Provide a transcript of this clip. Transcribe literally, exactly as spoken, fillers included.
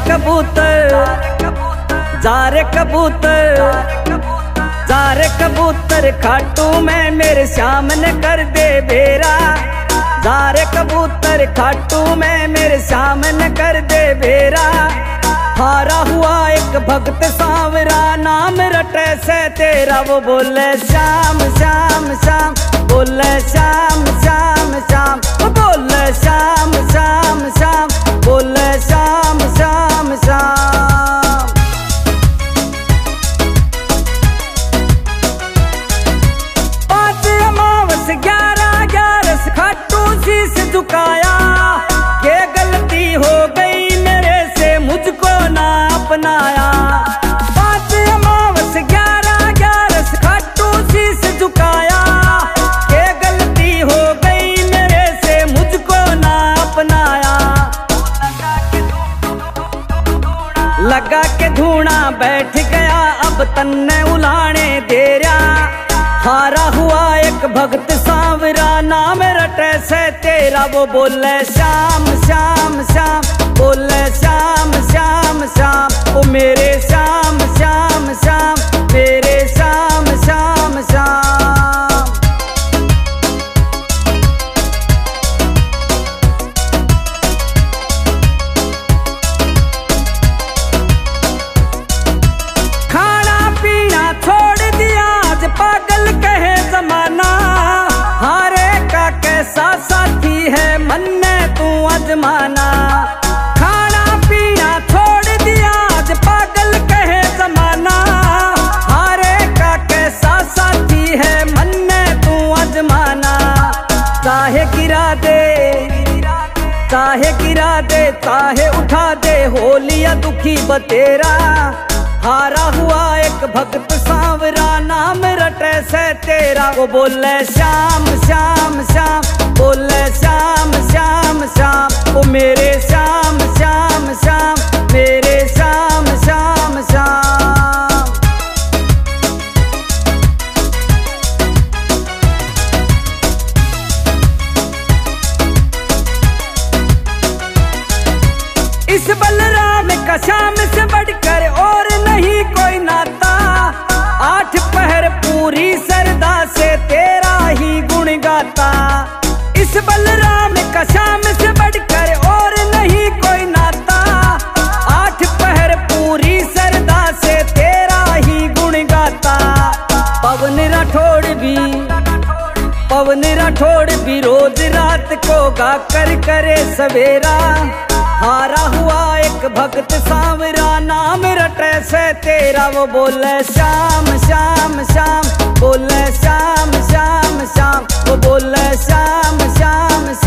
कबूतर जा रे कबूतर जा रे कबूतर खाटू में मेरे श्याम ने कर दे बेरा। जा रे कबूतर खाटू में मेरे श्याम ने कर दे बेरा। हारा हुआ एक भक्त सांवरा नाम रटे से तेरा, वो बोले श्याम श्याम श्याम बोले श्याम श्याम श्याम वो बोले श्याम श्याम श्याम बोले श्याम श्याम श्याम। पाँच अमावस ग्यारह ग्यारस खाटू शीश झुकाया। ये गलती हो गई मेरे से मुझको ना अपनाया। पाँच अमावस ग्यारह ग्यारस खाटू शीश झुकाया। ये गलती हो गई मेरे से मुझको ना अपनाया। लगा के धूना बैठ गया अब तन्ने उलाने दे रहा। हारा हुआ एक भक्त सांवरा नाम रटे से तेरा, वो बोले श्याम श्याम श्याम बोले श्याम श्याम श्याम ओ मेरे श्याम श्याम श्याम मेरे श्याम श्याम श्याम। खाना पीना छोड़ दिया आज पागल कहे जमाना। हारे का कैसा साथी है मन में तू अजमाना। खाना पीना छोड़ दिया आज पागल कहे जमाना। हारे का कैसा साथी है मन में तू अजमाना। चाहे गिरा दे चाहे गिरा दे चाहे उठा दे हो लिया दुखी बतेरा। हारा हुआ एक भक्त सांवरा नाम रटे से तेरा, वो बोले श्याम श्याम श्याम बोले श्याम श्याम श्याम ओ मेरे श्याम श्याम श्याम मेरे श्याम श्याम श्याम। इस बलराम का श्याम से बढ़कर और नहीं कोई नाता। आठ पहर पूरी सरदा से तेरा ही गुण गाता। इस बलराम का श्याम से बढ़कर और नहीं कोई नाता। आठ पहर पूरी सरदा से तेरा ही गुण गाता। पवन राठौड़ भी पवन राठौड़ भी रोज रात को गा कर करे सवेरा। हारा हुआ एक भक्त सांवरा नाम रटे से तेरा, वो बोले श्याम श्याम श्याम बोले श्याम श्याम श्याम वो बोले श्याम श्याम